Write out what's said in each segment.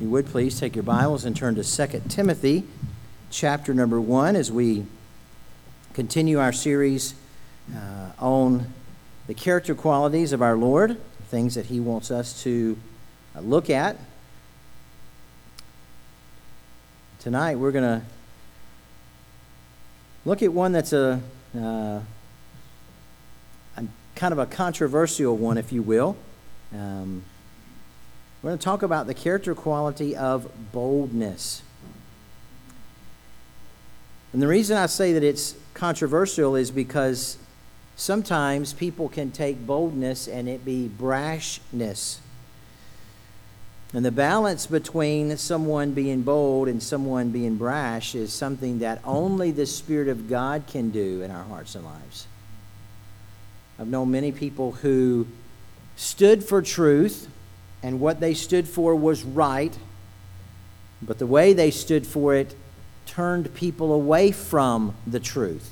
You would please take your Bibles and turn to 2 Timothy chapter number 1 as we continue our series on the character qualities of our Lord, things that He wants us to look at. Tonight we're going to look at one that's a kind of a controversial one, if you will. We're going to talk about the character quality of boldness. And the reason I say that it's controversial is because sometimes people can take boldness and it be brashness. And the balance between someone being bold and someone being brash is something that only the Spirit of God can do in our hearts and lives. I've known many people who stood for truth, and what they stood for was right, but the way they stood for it turned people away from the truth.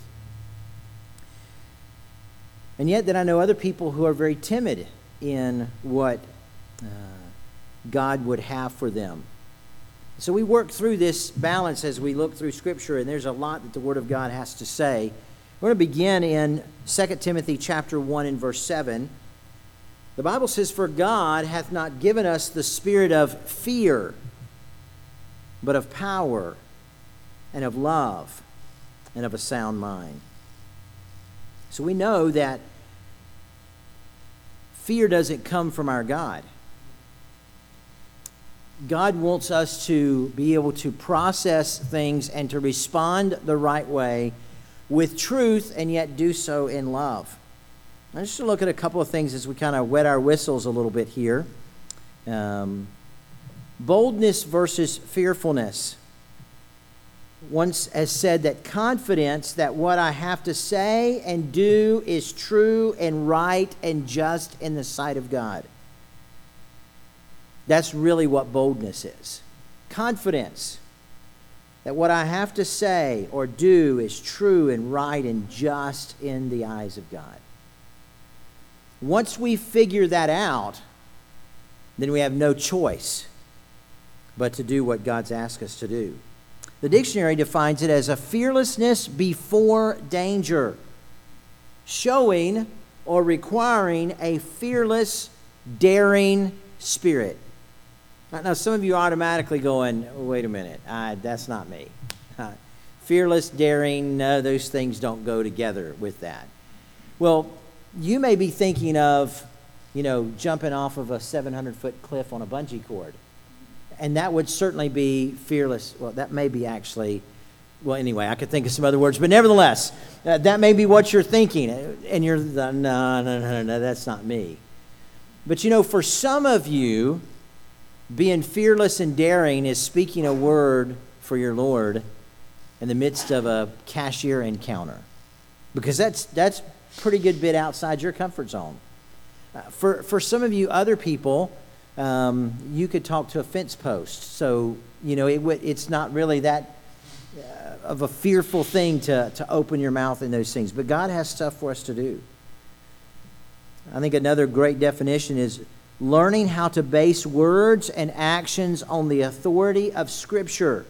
And yet then I know other people who are very timid in what God would have for them. So we work through this balance as we look through Scripture, and there's a lot that the Word of God has to say. We're going to begin in 2 Timothy chapter 1 and verse 7. The Bible says, "For God hath not given us the spirit of fear, but of power and of love and of a sound mind." So we know that fear doesn't come from our God. God wants us to be able to process things and to respond the right way with truth and yet do so in love. I just to look at a couple of things as we kind of wet our whistles a little bit here. Boldness versus fearfulness. Once has said that confidence that what I have to say and do is true and right and just in the sight of God. That's really what boldness is. Confidence that what I have to say or do is true and right and just in the eyes of God. Once we figure that out, then we have no choice but to do what God's asked us to do. The dictionary defines it as a fearlessness before danger, showing or requiring a fearless, daring spirit. Now, some of you are automatically going, wait a minute, that's not me. Fearless, daring, no, those things don't go together with that. Well, you may be thinking of, jumping off of a 700-foot cliff on a bungee cord. And that would certainly be fearless. Well, that may be actually, anyway, I could think of some other words. But nevertheless, that may be what you're thinking. And you're, no, that's not me. But for some of you, being fearless and daring is speaking a word for your Lord in the midst of a cashier encounter. Because that's pretty good bit outside your comfort zone. For some of you other people, you could talk to a fence post. So, it's not really that of a fearful thing to open your mouth in those things. But God has stuff for us to do. I think another great definition is learning how to base words and actions on the authority of Scripture.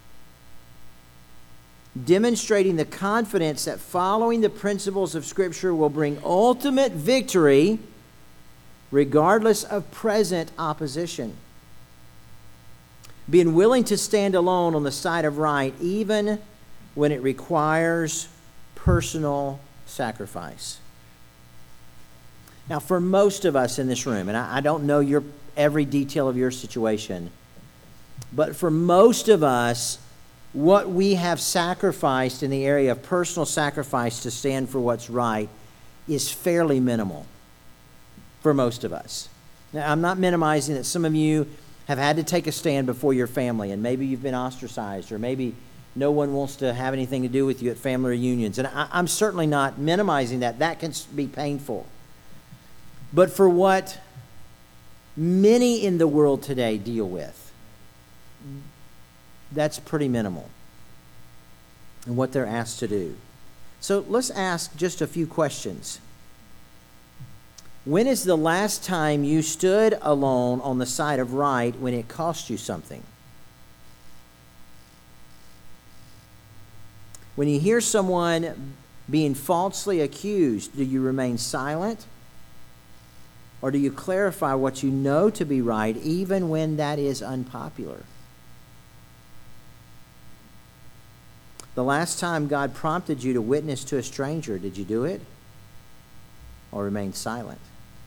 Demonstrating the confidence that following the principles of Scripture will bring ultimate victory regardless of present opposition. Being willing to stand alone on the side of right even when it requires personal sacrifice. Now, for most of us in this room, and I don't know every detail of your situation, but for most of us, what we have sacrificed in the area of personal sacrifice to stand for what's right is fairly minimal for most of us. Now, I'm not minimizing that some of you have had to take a stand before your family, and maybe you've been ostracized, or maybe no one wants to have anything to do with you at family reunions. And I'm certainly not minimizing that. That can be painful. But for what many in the world today deal with, that's pretty minimal in what they're asked to do. So let's ask just a few questions. When is the last time you stood alone on the side of right when it cost you something? When you hear someone being falsely accused, do you remain silent? Or do you clarify what you know to be right even when that is unpopular? The last time God prompted you to witness to a stranger, did you do it? Or remain silent?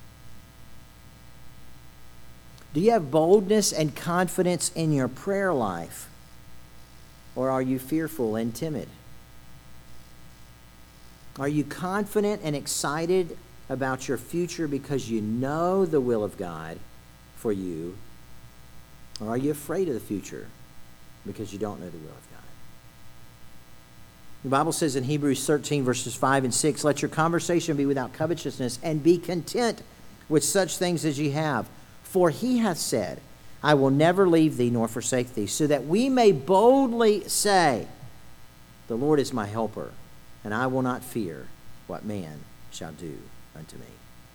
Do you have boldness and confidence in your prayer life? Or are you fearful and timid? Are you confident and excited about your future because you know the will of God for you? Or are you afraid of the future because you don't know the will of God? The Bible says in Hebrews 13, verses 5 and 6, let your conversation be without covetousness, and be content with such things as ye have. For he hath said, I will never leave thee nor forsake thee, so that we may boldly say, the Lord is my helper, and I will not fear what man shall do unto me.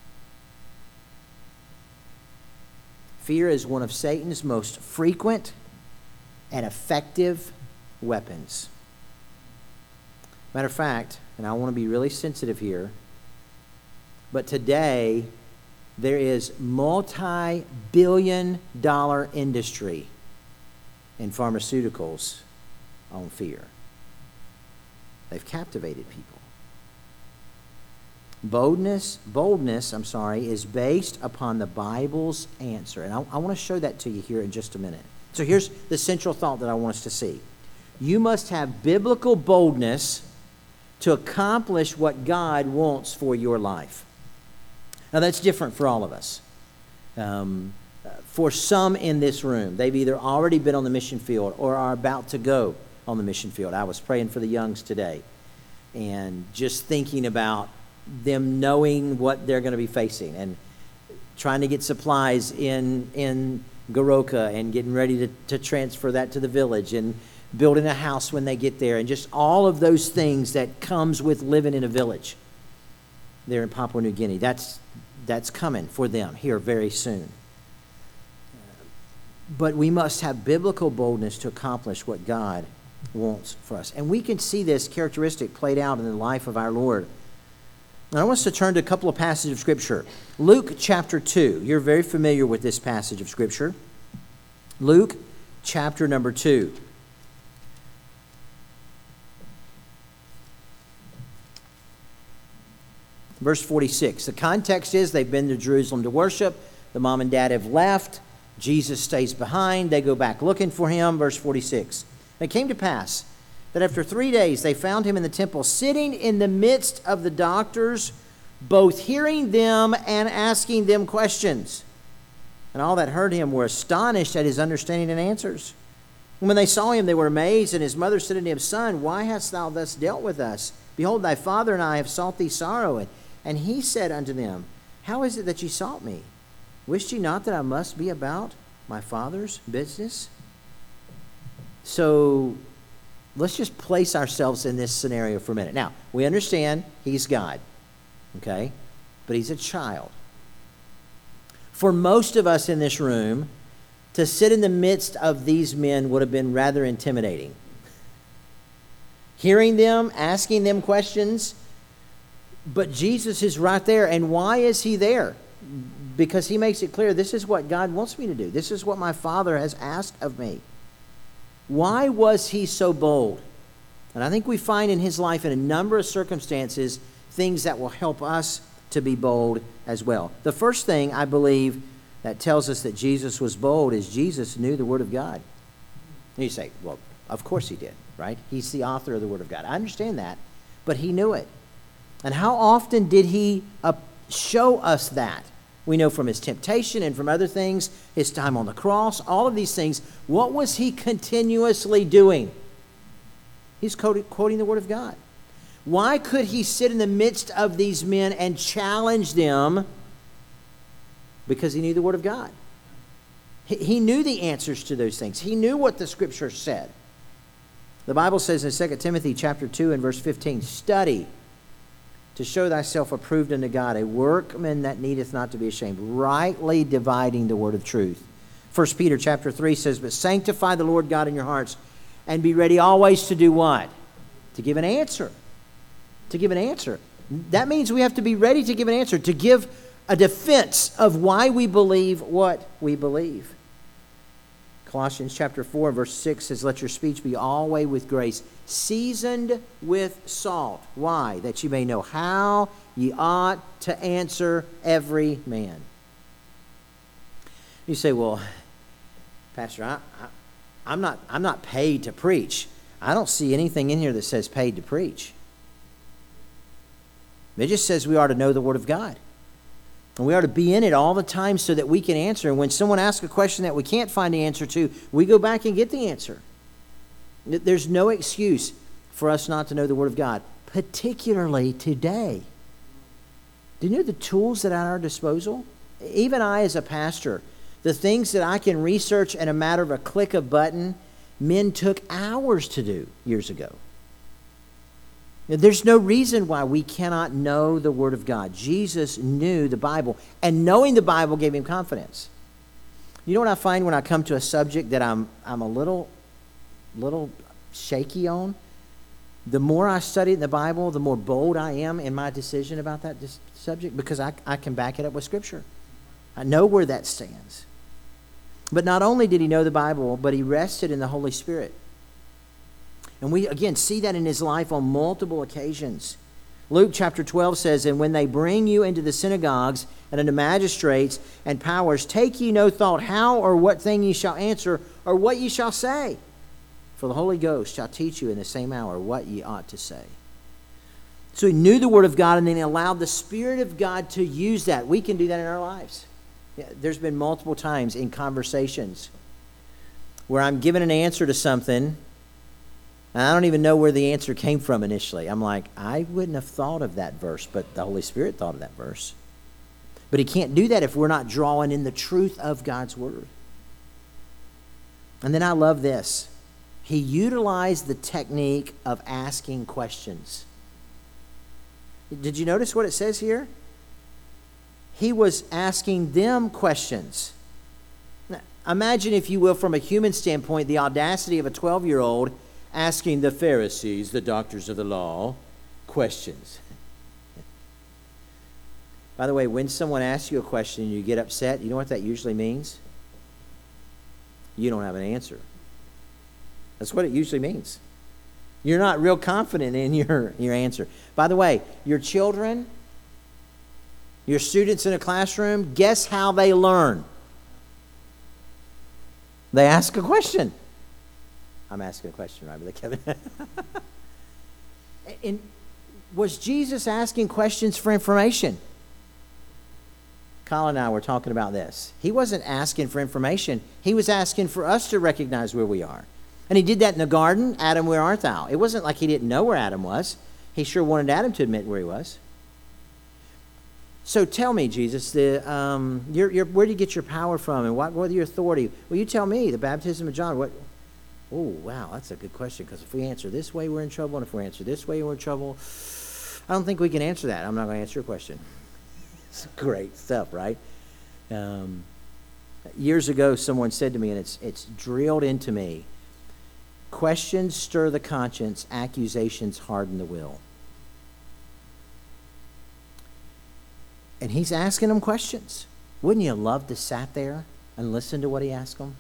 Fear is one of Satan's most frequent and effective weapons. Matter of fact, and I want to be really sensitive here, but today there is multi-billion-dollar industry in pharmaceuticals on fear. They've captivated people. Boldness, is based upon the Bible's answer. And I want to show that to you here in just a minute. So here's the central thought that I want us to see. You must have biblical boldness to accomplish what God wants for your life. Now that's different for all of us. For some in this room, they've either already been on the mission field or are about to go on the mission field. I was praying for the youngs today and just thinking about them knowing what they're going to be facing and trying to get supplies in Goroka and getting ready to transfer that to the village and building a house when they get there and just all of those things that comes with living in a village there in Papua New Guinea. That's coming for them here very soon. But we must have biblical boldness to accomplish what God wants for us. And we can see this characteristic played out in the life of our Lord. And I want us to turn to a couple of passages of Scripture. Luke chapter 2. You're very familiar with this passage of Scripture. Luke chapter number 2. Verse 46. The context is they've been to Jerusalem to worship. The mom and dad have left. Jesus stays behind. They go back looking for him. Verse 46. It came to pass that after 3 days they found him in the temple, sitting in the midst of the doctors, both hearing them and asking them questions. And all that heard him were astonished at his understanding and answers. And when they saw him, they were amazed. And his mother said unto him, Son, why hast thou thus dealt with us? Behold, thy father and I have sought thee sorrow. And he said unto them, How is it that ye sought me? Wished ye not that I must be about my Father's business? So let's just place ourselves in this scenario for a minute. Now, we understand he's God, okay? But he's a child. For most of us in this room, to sit in the midst of these men would have been rather intimidating. Hearing them, asking them questions, but Jesus is right there. And why is he there? Because he makes it clear, this is what God wants me to do. This is what my Father has asked of me. Why was he so bold? And I think we find in his life, in a number of circumstances, things that will help us to be bold as well. The first thing I believe that tells us that Jesus was bold is Jesus knew the Word of God. And you say, well, of course he did, right? He's the author of the Word of God. I understand that, but he knew it. And how often did he show us that? We know from his temptation and from other things, his time on the cross, all of these things. What was he continuously doing? He's quoting the Word of God. Why could he sit in the midst of these men and challenge them? Because he knew the Word of God. He knew the answers to those things. He knew what the Scripture said. The Bible says in 2 Timothy chapter 2 and verse 15, study to show thyself approved unto God, a workman that needeth not to be ashamed, rightly dividing the word of truth. 1 Peter chapter 3 says, but sanctify the Lord God in your hearts, and be ready always to do what? To give an answer. To give an answer. That means we have to be ready to give an answer, to give a defense of why we believe what we believe. Colossians chapter 4 verse 6 says, let your speech be always with grace, seasoned with salt. Why? That you may know how ye ought to answer every man. You say, well, Pastor, I'm not paid to preach. I don't see anything in here that says paid to preach. It just says we are to know the Word of God. And we are to be in it all the time so that we can answer. And when someone asks a question that we can't find the answer to, we go back and get the answer. There's no excuse for us not to know the Word of God, particularly today. Do you know the tools that are at our disposal? Even I as a pastor, the things that I can research in a matter of a click of a button, men took hours to do years ago. There's no reason why we cannot know the Word of God. Jesus knew the Bible, and knowing the Bible gave him confidence. You know what I find when I come to a subject that I'm a little shaky on? The more I study it in the Bible, the more bold I am in my decision about that subject, because I can back it up with Scripture. I know where that stands. But not only did he know the Bible, but he rested in the Holy Spirit. And we, again, see that in his life on multiple occasions. Luke chapter 12 says, and when they bring you into the synagogues and unto magistrates and powers, take ye no thought how or what thing ye shall answer, or what ye shall say. For the Holy Ghost shall teach you in the same hour what ye ought to say. So he knew the Word of God, and then he allowed the Spirit of God to use that. We can do that in our lives. Yeah, there's been multiple times in conversations where I'm given an answer to something, and I don't even know where the answer came from initially. I'm like, I wouldn't have thought of that verse, but the Holy Spirit thought of that verse. But he can't do that if we're not drawing in the truth of God's Word. And then I love this. He utilized the technique of asking questions. Did you notice what it says here? He was asking them questions. Now, imagine, if you will, from a human standpoint, the audacity of a 12-year-old asking the Pharisees, the doctors of the law, questions. By the way, when someone asks you a question and you get upset, you know what that usually means? You don't have an answer. That's what it usually means. You're not real confident in your answer. By the way, your children, your students in a classroom, guess how they learn? They ask a question. I'm asking a question, right, Brother Kevin? And was Jesus asking questions for information? Colin and I were talking about this. He wasn't asking for information. He was asking for us to recognize where we are. And he did that in the garden. Adam, where art thou? It wasn't like he didn't know where Adam was. He sure wanted Adam to admit where he was. So tell me, Jesus, where do you get your power from, and what your authority? Well, you tell me, the baptism of John. What? Oh, wow, that's a good question, because if we answer this way, we're in trouble, and if we answer this way, we're in trouble. I don't think we can answer that. I'm not going to answer your question. It's great stuff, right? Years ago, someone said to me, and it's drilled into me, questions stir the conscience, accusations harden the will. And he's asking them questions. Wouldn't you love to sat there and listen to what he asked them?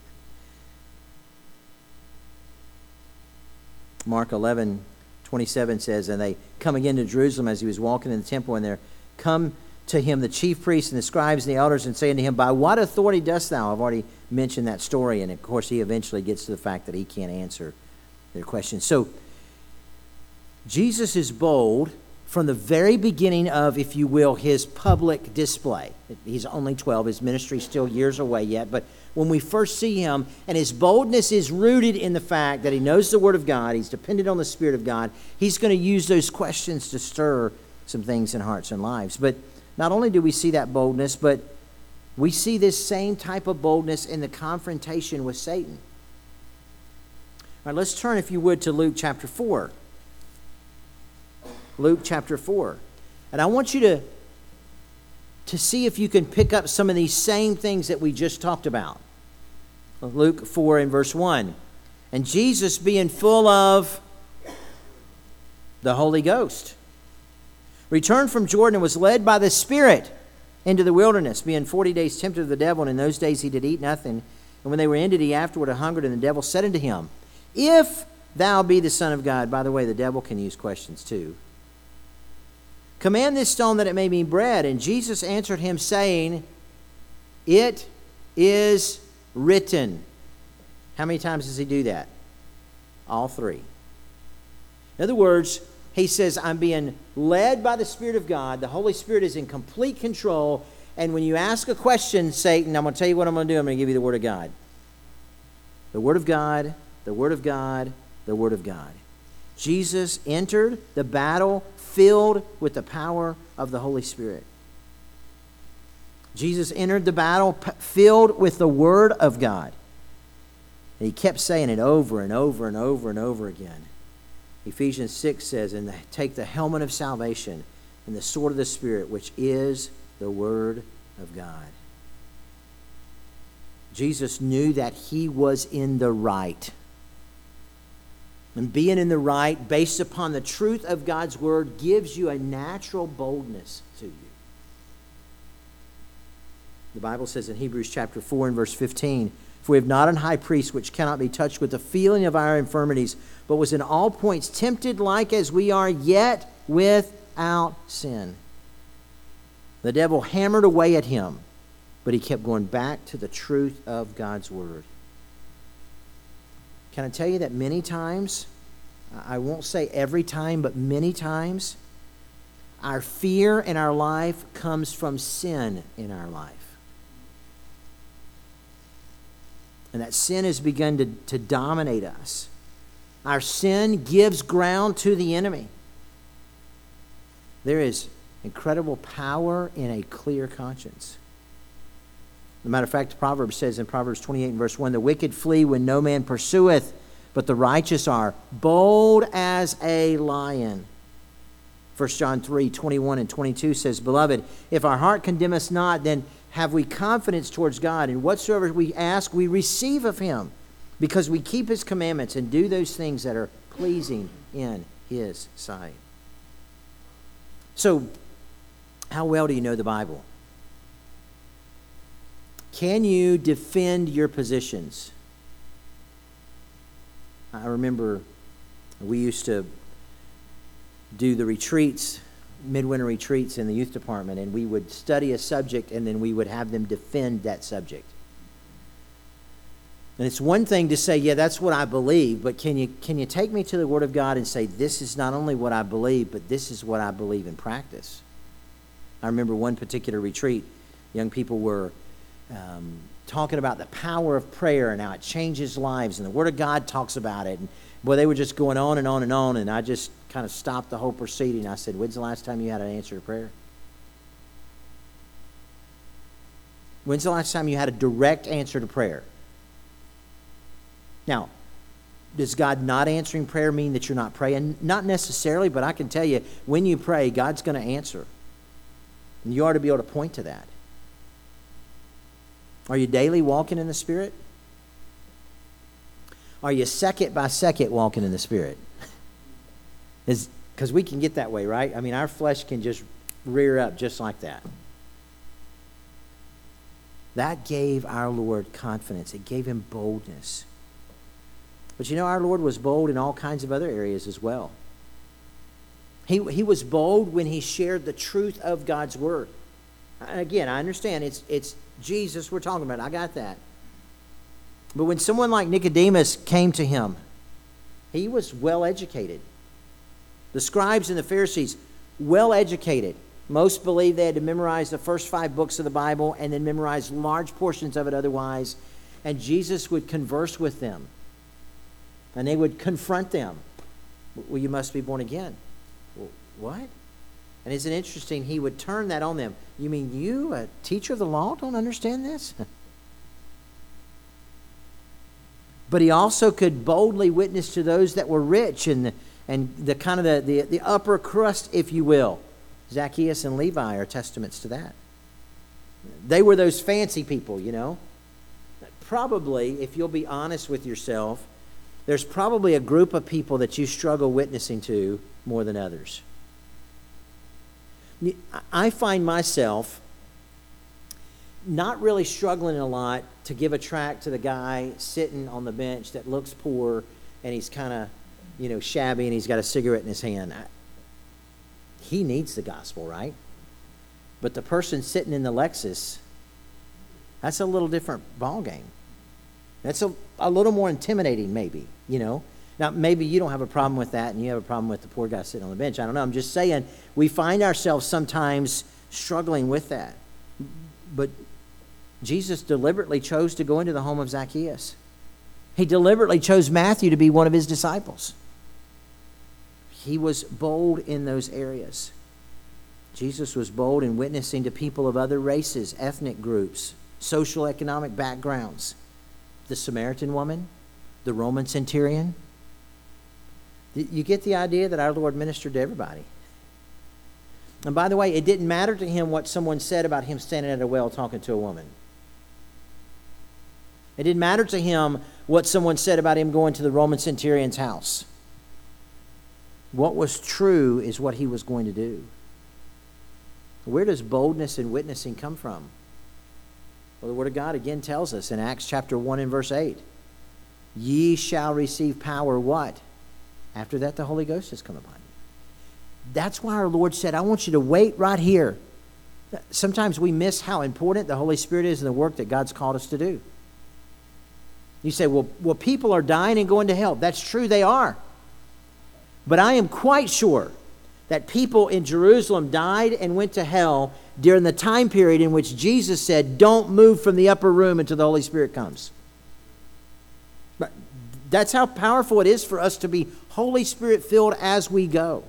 Mark 11:27 says, and they come again to Jerusalem as he was walking in the temple, and there come to him the chief priests and the scribes and the elders, and say unto him, by what authority dost thou? I've already mentioned that story, and of course he eventually gets to the fact that he can't answer their questions. So Jesus is bold from the very beginning of, if you will, his public display. He's only 12. His ministry's still years away yet. But when we first see him, and his boldness is rooted in the fact that he knows the Word of God, he's dependent on the Spirit of God, he's going to use those questions to stir some things in hearts and lives. But not only do we see that boldness, but we see this same type of boldness in the confrontation with Satan. All right, let's turn, if you would, to Luke chapter 4. Luke chapter 4. And I want you to see if you can pick up some of these same things that we just talked about. Luke 4 and verse 1. And Jesus, being full of the Holy Ghost, returned from Jordan and was led by the Spirit into the wilderness, being 40 days tempted of the devil. And in those days he did eat nothing. And when they were ended, he afterward hungered, and the devil said unto him, If thou be the Son of God. By the way, the devil can use questions too. Command this stone that it may be bread. And Jesus answered him, saying, It is written. How many times does he do that? All three. In other words, he says, I'm being led by the Spirit of God. The Holy Spirit is in complete control. And when you ask a question, Satan, I'm going to tell you what I'm going to do. I'm going to give you the Word of God. The Word of God, the Word of God, the Word of God. Jesus entered the battle filled with the power of the Holy Spirit. Jesus entered the battle filled with the Word of God. And he kept saying it over and over and over and over again. Ephesians 6 says, and take the helmet of salvation and the sword of the Spirit, which is the Word of God. Jesus knew that he was in the right. And being in the right, based upon the truth of God's Word, gives you a natural boldness to you. The Bible says in Hebrews chapter 4 and verse 15, For we have not an high priest which cannot be touched with the feeling of our infirmities, but was in all points tempted like as we are, yet without sin. The devil hammered away at him, but he kept going back to the truth of God's Word. Can I tell you that many times, I won't say every time, but many times, our fear in our life comes from sin in our life. And that sin has begun to dominate us. Our sin gives ground to the enemy. There is incredible power in a clear conscience. As a matter of fact, the Proverbs says in Proverbs 28 and verse 1, The wicked flee when no man pursueth, but the righteous are bold as a lion. 1 John 3, 21 and 22 says, Beloved, if our heart condemn us not, then have we confidence towards God, and whatsoever we ask, we receive of him, because we keep his commandments and do those things that are pleasing in his sight. So, how well do you know the Bible? Can you defend your positions? I remember we used to do the retreats, midwinter retreats in the youth department, and we would study a subject and then we would have them defend that subject. And it's one thing to say, yeah, that's what I believe, but can you take me to the Word of God and say, this is not only what I believe, but this is what I believe in practice? I remember one particular retreat, young people were talking about the power of prayer and how it changes lives, and the Word of God talks about it. And boy, they were just going on and on and on, and I just kind of stopped the whole proceeding. I said, when's the last time you had an answer to prayer? When's the last time you had a direct answer to prayer? Now, does God not answering prayer mean that you're not praying? Not necessarily, but I can tell you, when you pray, God's going to answer. And you ought to be able to point to that. Are you daily walking in the Spirit? Are you second by second walking in the Spirit? Because we can get that way, right? I mean, our flesh can just rear up just like that. That gave our Lord confidence. It gave him boldness. But you know, our Lord was bold in all kinds of other areas as well. He was bold when he shared the truth of God's Word. Again, I understand it's Jesus we're talking about. I got that. But when someone like Nicodemus came to him, he was well educated. The scribes and the Pharisees, well educated. Most believe they had to memorize the first 5 books of the Bible and then memorize large portions of it otherwise. And Jesus would converse with them. And they would confront them. Well, you must be born again. Well, what? And isn't it interesting? He would turn that on them. You mean you, a teacher of the law, don't understand this? But he also could boldly witness to those that were rich and and the kind of the upper crust, if you will. Zacchaeus and Levi are testaments to that. They were those fancy people, you know. Probably, if you'll be honest with yourself, there's probably a group of people that you struggle witnessing to more than others. I find myself not really struggling a lot to give a tract to the guy sitting on the bench that looks poor and he's kind of, you know, shabby and he's got a cigarette in his hand. He needs the gospel, right? But the person sitting in the Lexus, that's a little different ballgame. That's a little more intimidating, maybe, you know. Now, maybe you don't have a problem with that and you have a problem with the poor guy sitting on the bench. I don't know. I'm just saying we find ourselves sometimes struggling with that. But Jesus deliberately chose to go into the home of Zacchaeus. He deliberately chose Matthew to be one of his disciples. He was bold in those areas. Jesus was bold in witnessing to people of other races, ethnic groups, social economic backgrounds. The Samaritan woman, the Roman centurion. You get the idea that our Lord ministered to everybody. And by the way, it didn't matter to him what someone said about him standing at a well talking to a woman. It didn't matter to him what someone said about him going to the Roman centurion's house. What was true is what he was going to do. Where does boldness in witnessing come from? Well, the Word of God again tells us in Acts chapter 1 and verse 8. Ye shall receive power, what? After that the Holy Ghost has come upon you. That's why our Lord said, I want you to wait right here. Sometimes we miss how important the Holy Spirit is in the work that God's called us to do. You say, well, people are dying and going to hell. That's true, they are. But I am quite sure that people in Jerusalem died and went to hell during the time period in which Jesus said, don't move from the upper room until the Holy Spirit comes. But that's how powerful it is for us to be Holy Spirit filled as we go.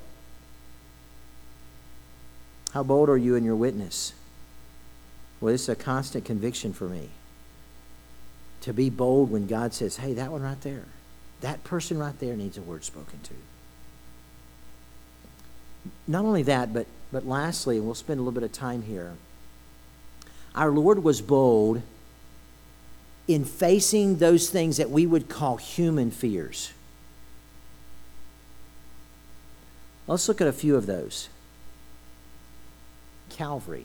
How bold are you in your witness? Well, it's a constant conviction for me to be bold when God says, hey, that one right there, that person right there needs a word spoken to. Not only that, but lastly, and we'll spend a little bit of time here, our Lord was bold in facing those things that we would call human fears. Let's look at a few of those. Calvary.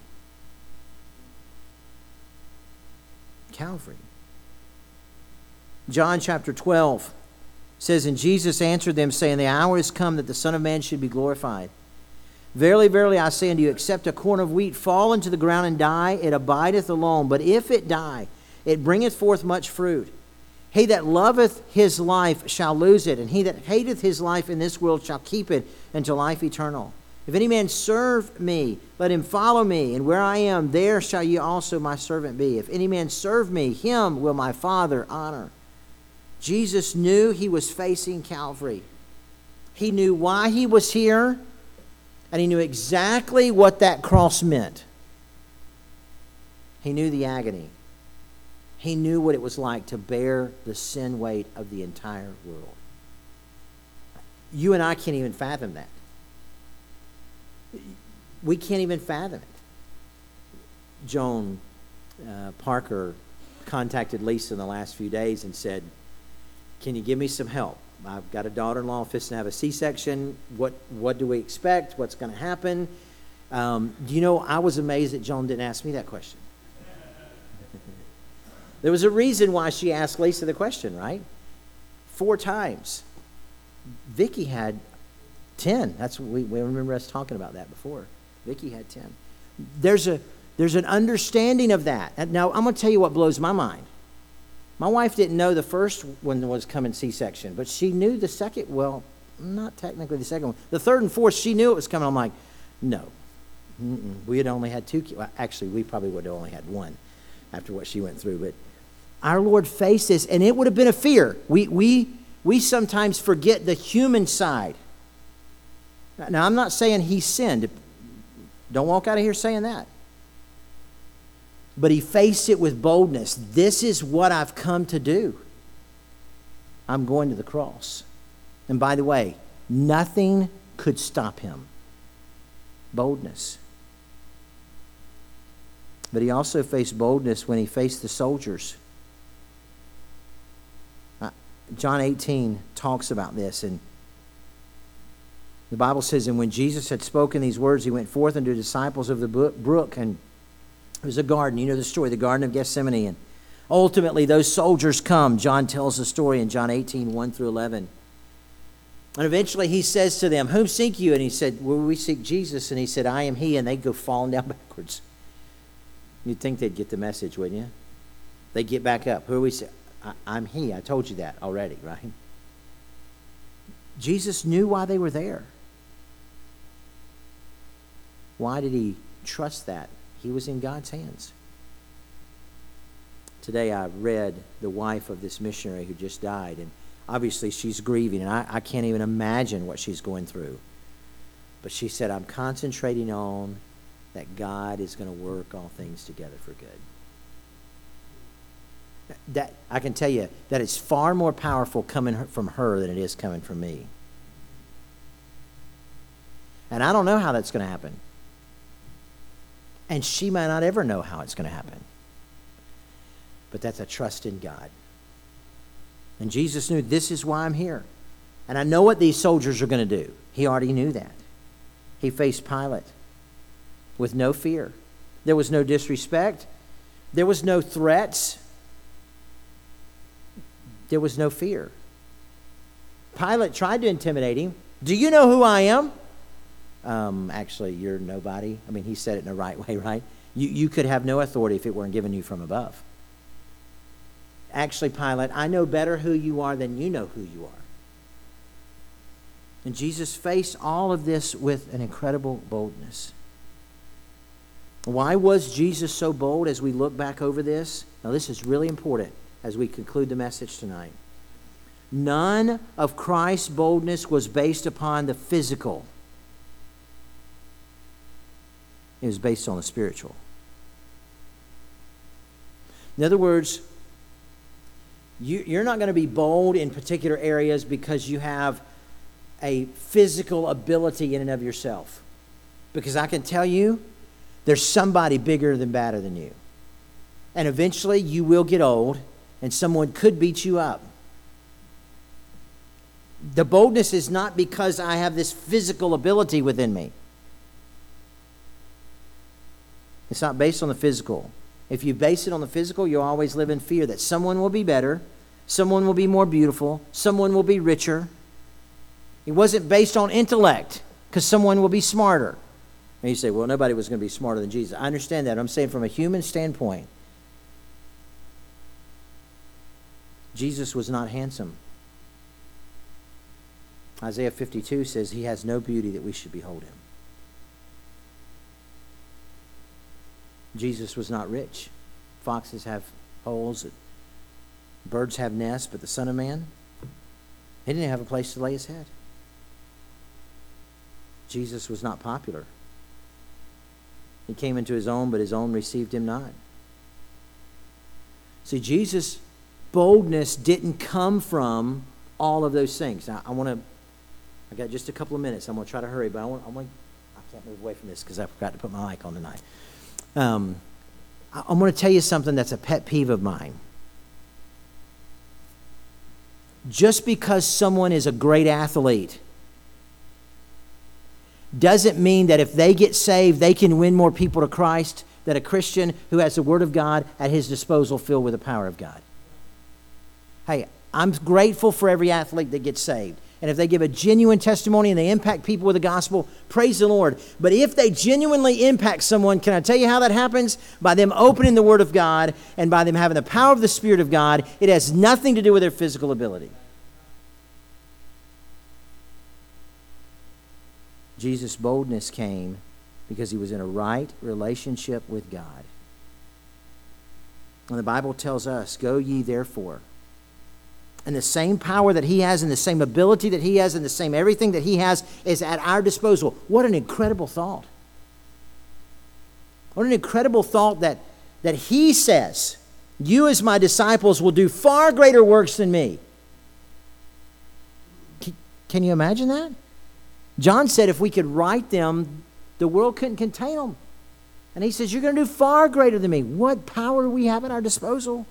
John chapter 12 says, and Jesus answered them, saying, the hour is come that the Son of Man should be glorified. Verily, verily, I say unto you, except a corn of wheat fall into the ground and die, it abideth alone. But if it die, it bringeth forth much fruit. He that loveth his life shall lose it, and he that hateth his life in this world shall keep it unto life eternal. If any man serve me, let him follow me, and where I am, there shall ye also my servant be. If any man serve me, him will my Father honor. Jesus knew he was facing Calvary. He knew why he was here, and he knew exactly what that cross meant. He knew the agony. He knew what it was like to bear the sin weight of the entire world. You and I can't even fathom that. We can't even fathom it. Joan Parker contacted Lisa in the last few days and said, can you give me some help? I've got a daughter-in-law fixing to have a C-section. What do we expect? What's going to happen? You know, I was amazed that Joan didn't ask me that question. There was a reason why she asked Lisa the question, right? 4 times. Vicky had 10. That's we remember us talking about that before. Vicky had 10. There's an understanding of that. Now, I'm going to tell you what blows my mind. My wife didn't know the first one was coming C-section, but she knew the second, well, not technically the second one. The third and fourth, she knew it was coming. I'm like, no. We had only had 2 kids. Well, actually, we probably would have only had 1 after what she went through. But our Lord faced this, and it would have been a fear. We sometimes forget the human side. Now, I'm not saying he sinned. Don't walk out of here saying that. But he faced it with boldness. This is what I've come to do. I'm going to the cross. And by the way, Nothing could stop him. Boldness. But he also faced boldness when he faced the soldiers. John 18 talks about this, and the Bible says, and when Jesus had spoken these words, he went forth unto the disciples of the brook, and it was a garden. You know the story, the Garden of Gethsemane. And ultimately, those soldiers come. John tells the story in John 18, 1 through 11. And eventually he says to them, whom seek you? And he said, well, we seek Jesus. And he said, I am he. And they go falling down backwards. You'd think they'd get the message, wouldn't you? They get back up. Who are we? I'm he. I told you that already, right? Jesus knew why they were there. Why did he trust that? He was in God's hands. Today I read the wife of this missionary who just died, and obviously she's grieving, and I can't even imagine what she's going through. But she said, I'm concentrating on that God is going to work all things together for good. That I can tell you that it's far more powerful coming from her than it is coming from me. And I don't know how that's going to happen. And she might not ever know how it's going to happen. But that's a trust in God. And Jesus knew, this is why I'm here. And I know what these soldiers are going to do. He already knew that. He faced Pilate with no fear. There was no disrespect. There was no threats. There was no fear. Pilate tried to intimidate him. Do you know who I am? Actually, you're nobody. I mean, he said it in the right way, right? You could have no authority if it weren't given you from above. Actually, Pilate, I know better who you are than you know who you are. And Jesus faced all of this with an incredible boldness. Why was Jesus so bold as we look back over this? Now, this is really important as we conclude the message tonight. None of Christ's boldness was based upon the physical. It was based on the spiritual. In other words, you're not going to be bold in particular areas because you have a physical ability in and of yourself. Because I can tell you, there's somebody bigger than badder than you. And eventually you will get old and someone could beat you up. The boldness is not because I have this physical ability within me. It's not based on the physical. If you base it on the physical, you'll always live in fear that someone will be better, someone will be more beautiful, someone will be richer. It wasn't based on intellect because someone will be smarter. And you say, well, nobody was going to be smarter than Jesus. I understand that. I'm saying from a human standpoint, Jesus was not handsome. Isaiah 52 says he has no beauty that we should behold him. Jesus was not rich. Foxes have holes, birds have nests, but the Son of Man, he didn't have a place to lay his head. Jesus was not popular. He came into his own, but his own received him not. See, Jesus' boldness didn't come from all of those things. Now, I got just a couple of minutes. I'm going to try to hurry, but I can't move away from this because I forgot to put my mic on tonight. I'm going to tell you something that's a pet peeve of mine. Just because someone is a great athlete doesn't mean that if they get saved, they can win more people to Christ than a Christian who has the Word of God at his disposal filled with the power of God. Hey, I'm grateful for every athlete that gets saved. And if they give a genuine testimony and they impact people with the gospel, praise the Lord. But if they genuinely impact someone, can I tell you how that happens? By them opening the Word of God and by them having the power of the Spirit of God. It has nothing to do with their physical ability. Jesus' boldness came because he was in a right relationship with God. And the Bible tells us, go ye therefore. And the same power that he has and the same ability that he has and the same everything that he has is at our disposal. What an incredible thought. What an incredible thought that he says, you as my disciples will do far greater works than me. Can you imagine that? John said if we could write them, the world couldn't contain them. And he says, you're going to do far greater than me. What power do we have at our disposal?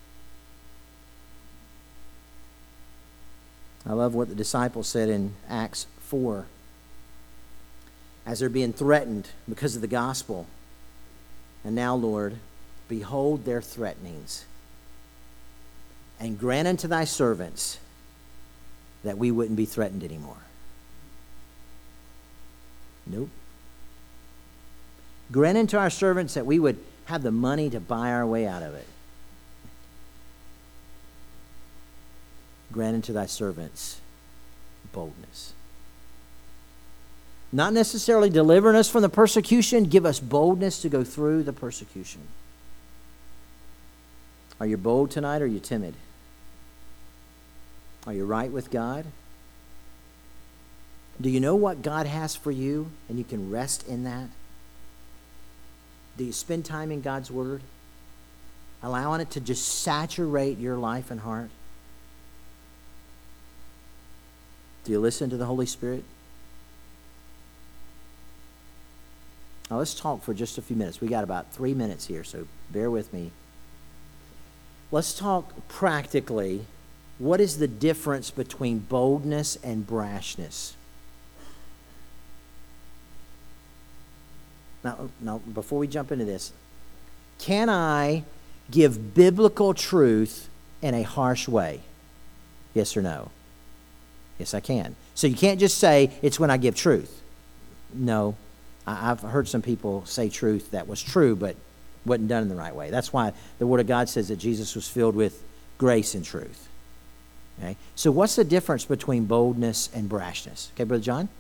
I love what the disciples said in Acts 4. As they're being threatened because of the gospel. And now, Lord, behold their threatenings. And grant unto thy servants that we wouldn't be threatened anymore. Nope. Grant unto our servants that we would have the money to buy our way out of it. Grant unto thy servants boldness. Not necessarily delivering us from the persecution, give us boldness to go through the persecution. Are you bold tonight or are you timid? Are you right with God? Do you know what God has for you and you can rest in that? Do you spend time in God's Word? Allowing it to just saturate your life and heart? Do you listen to the Holy Spirit? Now let's talk for just a few minutes. We got about 3 minutes here, so bear with me. Let's talk practically. What is the difference between boldness and brashness? Now, before we jump into this, can I give biblical truth in a harsh way? Yes or no? Yes, I can. So you can't just say, it's when I give truth. No. I've heard some people say truth that was true, but wasn't done in the right way. That's why the Word of God says that Jesus was filled with grace and truth. Okay? So what's the difference between boldness and brashness? Okay, Brother John?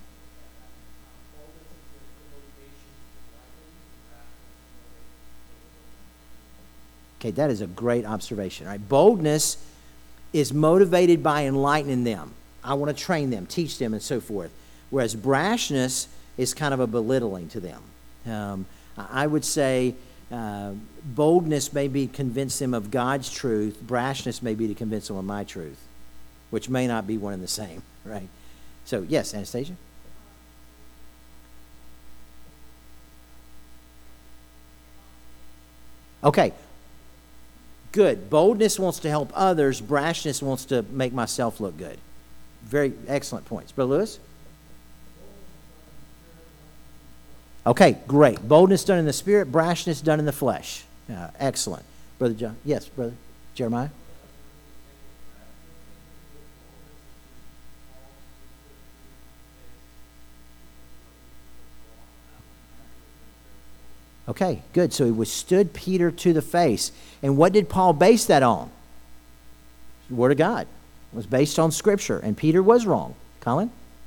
Okay, that is a great observation. Right? Boldness is motivated by enlightening them. I want to train them, teach them, and so forth. Whereas brashness is kind of a belittling to them. I would say boldness may be convince them of God's truth. Brashness may be to convince them of my truth, which may not be one and the same, right? So, yes, Anastasia? Okay. Good. Boldness wants to help others. Brashness wants to make myself look good. Very excellent points. Brother Lewis? Okay, great. Boldness done in the spirit, brashness done in the flesh. Excellent. Brother John? Yes, Brother Jeremiah? Okay, good. So he withstood Peter to the face. And what did Paul base that on? The Word of God. It was based on Scripture. And Peter was wrong. Colin?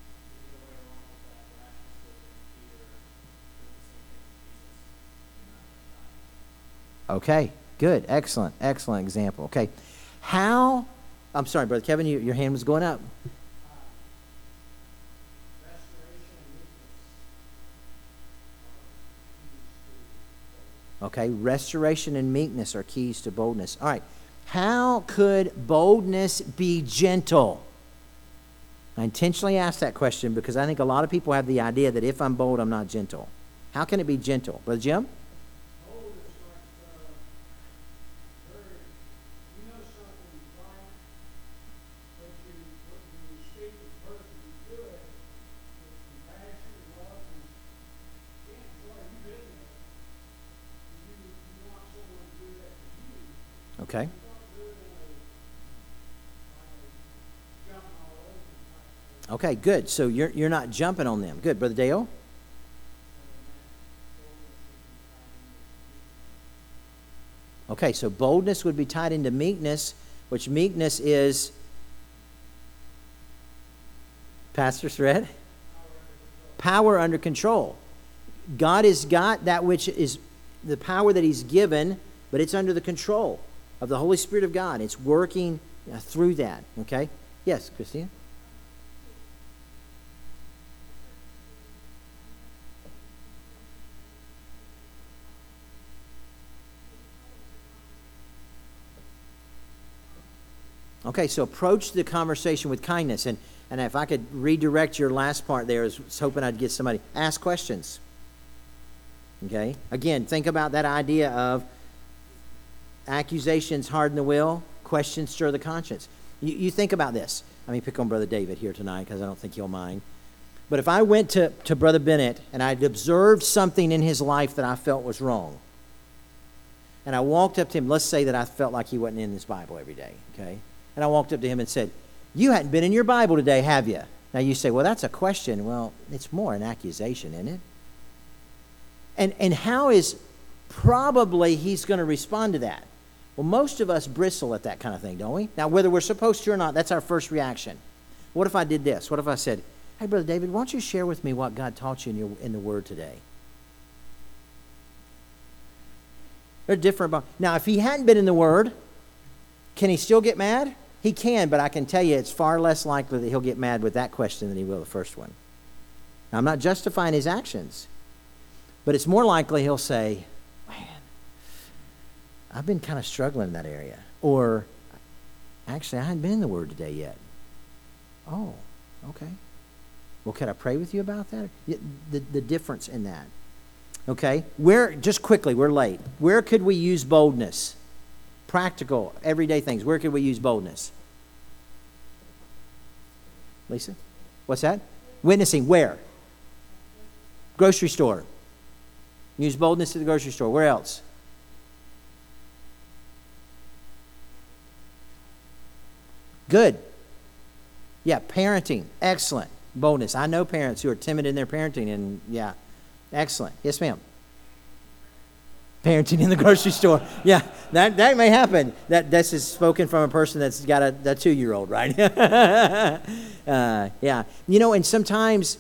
Okay, good. Excellent. Excellent example. Okay. I'm sorry, Brother Kevin, your hand was going up. Okay, restoration and meekness are keys to boldness. All right, how could boldness be gentle? I intentionally asked that question because I think a lot of people have the idea that if I'm bold, I'm not gentle. How can it be gentle? Brother Jim? Okay. Okay, good. So you're not jumping on them. Good. Brother Dale? Okay, so boldness would be tied into meekness, which meekness is Pastor Thread? Power under control. God has got that which is the power that He's given, but it's under the control of the Holy Spirit of God. It's working through that. Okay? Yes, Christina? Okay, so approach the conversation with kindness. And if I could redirect your last part there, I was hoping I'd get somebody. Ask questions. Okay? Again, think about that idea of accusations harden the will, questions stir the conscience. You think about this. Let me pick on Brother David here tonight because I don't think he'll mind. But if I went to Brother Bennett and I'd observed something in his life that I felt was wrong, and I walked up to him, let's say that I felt like he wasn't in his Bible every day, okay? And I walked up to him and said, you hadn't been in your Bible today, have you? Now you say, well, that's a question. Well, it's more an accusation, isn't it? And how is probably he's going to respond to that? Well, most of us bristle at that kind of thing, don't we? Now, whether we're supposed to or not, that's our first reaction. What if I did this? What if I said, hey, Brother David, why don't you share with me what God taught you in the Word today? They're different. Now, if he hadn't been in the Word, can he still get mad? He can, but I can tell you it's far less likely that he'll get mad with that question than he will the first one. Now, I'm not justifying his actions, but it's more likely he'll say, man, I've been kind of struggling in that area. Or, actually, I hadn't been in the Word today yet. Oh, okay. Well, could I pray with you about that? The difference in that. Okay? Just quickly, we're late. Where could we use boldness? Practical, everyday things. Where could we use boldness? Lisa? What's that? Witnessing. Where? Grocery store. Use boldness at the grocery store. Where else? Good. Yeah, parenting. Excellent. Boldness. I know parents who are timid in their parenting, and yeah, excellent. Yes, ma'am. Parenting in the grocery store. Yeah, that may happen. This is spoken from a person that's got a 2-year-old, right? Yeah. You know, and sometimes,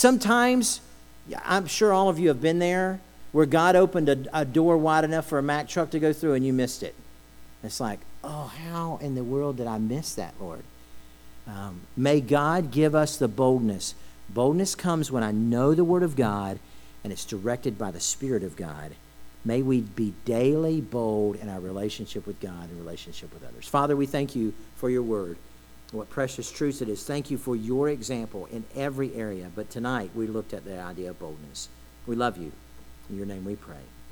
I'm sure all of you have been there, where God opened a door wide enough for a Mack truck to go through and you missed it. It's like, oh, how in the world did I miss that, Lord? May God give us the boldness. Boldness comes when I know the Word of God and it's directed by the Spirit of God. May we be daily bold in our relationship with God and relationship with others. Father, we thank you for your Word. What precious truth it is. Thank you for your example in every area. But tonight we looked at the idea of boldness. We love you. In your name we pray.